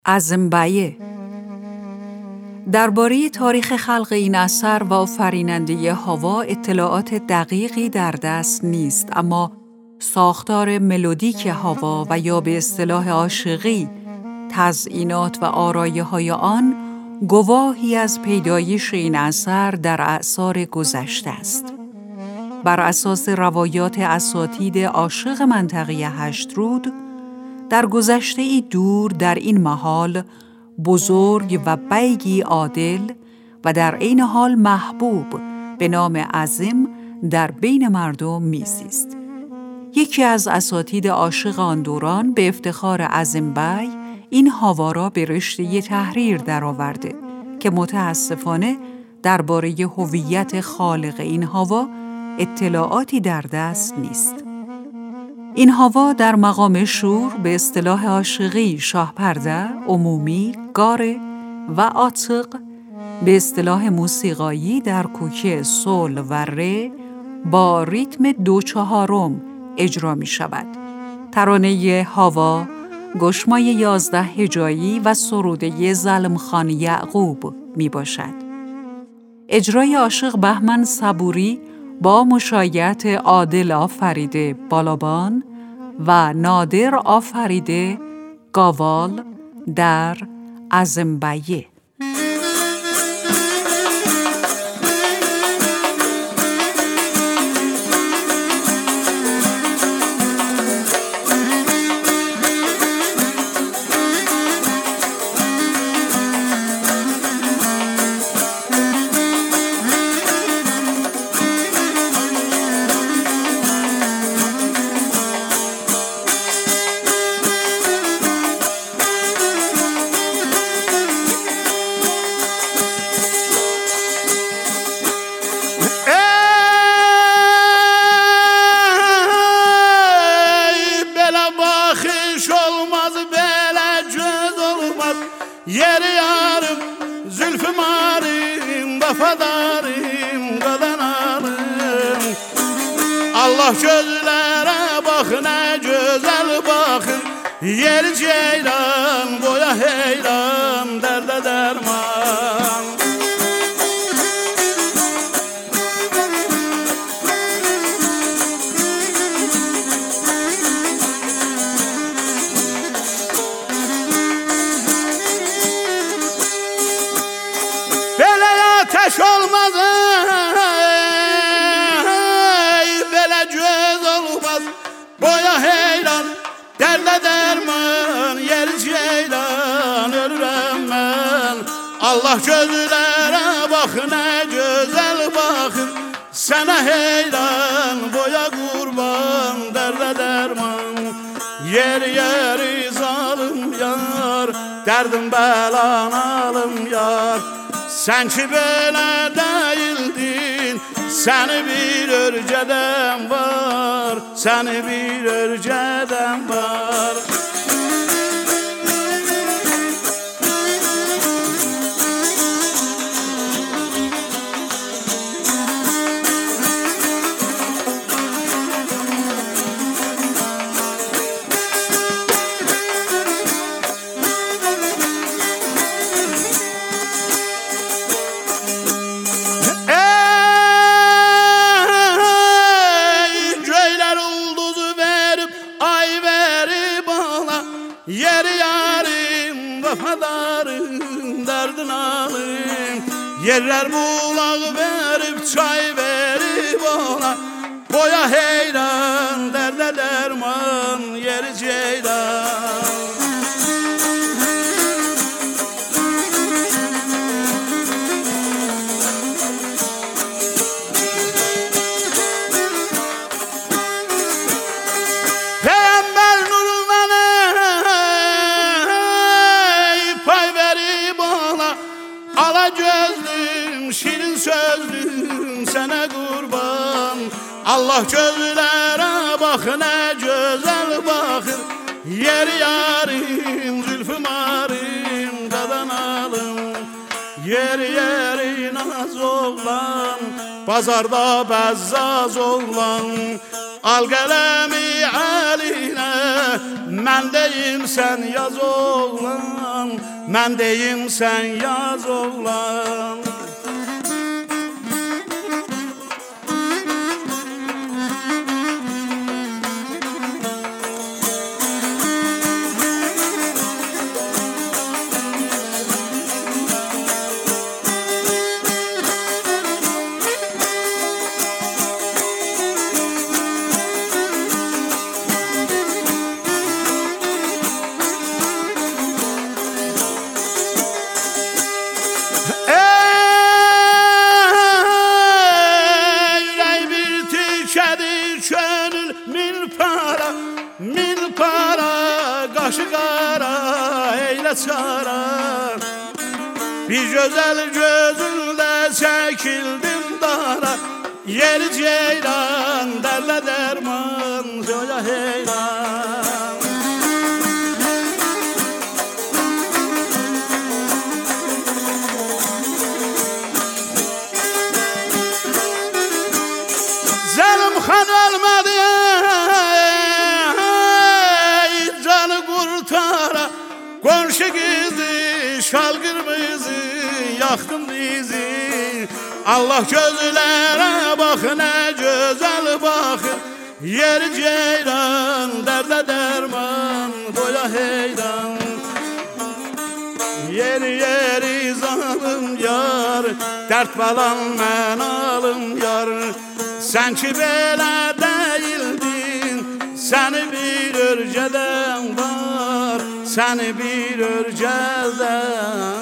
عزم‌بیه. درباره تاریخ خلق این اثر و آفریننده هاوا اطلاعات دقیقی در دست نیست، اما ساختار ملودیک هاوا و یا به اصطلاح عاشقی تزئینات و آرایه‌های آن گواهی از پیدایش این اثر در اعصار گذشته است. بر اساس روایات اساطید عاشق منطقه هشت‌رود، در گذشته‌ای دور در این محال بزرگ و بیگی عادل و در عین حال محبوب به نام عظیم در بین مردم میزیست. یکی از اساطید عاشق آن دوران به افتخار عظیم بی این هاوا را به رشته تحریر درآورده که متاسفانه درباره هویت خالق این هاوا اطلاعاتی در دست نیست. این هاوا در مقام شور به اصطلاح عاشقی شاهپرده، عمومی، گاره و عاتق به اصطلاح موسیقایی در کوکه سول و ره با ریتم 2/4 اجرا می شود. ترانه هاوا گشمای 11 هجایی و سروده ظلمخان یعقوب می باشد. اجرای عاشق بهمن صبوری با مشایعت عادل آفریده بالابان و نادر آفریده گاوال در عزم‌بیه. Yer yarım, zülfüm arım, vafadarım, qadanarım. Allah gözlərə bax, nə gözəl baxın. Yer ceylan, boya heyran, dərdə dərman. Ateş olmaz ey, belə göz olmaz. Boya heyran, dərdə dərman, yer ceylan, ölürəm mən. Allah gözlərə bax, nə gözəl baxır. Sənə heyran, boya qurban, dərdə dərman. Yer yeri zalım yar, dərdim bəlanalım yar. Sen ki belə deyildin, səni bir örgədən var, səni bir örgədən var. Yer yarim, vafadarım, derdin alım. Yerler bulaq verib, çay verib ona. Boya heyran, dərdə dərman, yeri ceylan. Ala gözlüm, şirin sözlüm, sənə qurban. Allah gözlərə bax, nə gözəl baxır. Yer yarim, zülfüm arim, qadanalım. Yer yeri naz oğlan, bazarda bəzzaz oğlan. Al qələmi əlinə, mən deyim sən yaz oğlan, mən deyim sən yaz oğlan. Min para, qaşı qara, eylə çara. Bir gözəl gözündə çəkildim dara. Yeri ceyran, dərlə dərman, söyə heyran. Zəlim xan ölmədi, qonşu qızı, şal qırmızı, yaxdım dizi. Allah gözlərə bax, nə gözəl baxır. Yeri ceyran, dərdə dərman, doya heyran. Yeri yeri zalım yar, dərd balam mən alım yar. Sən ki belə deyildin, səni bir örgədən var, səni bir örgədən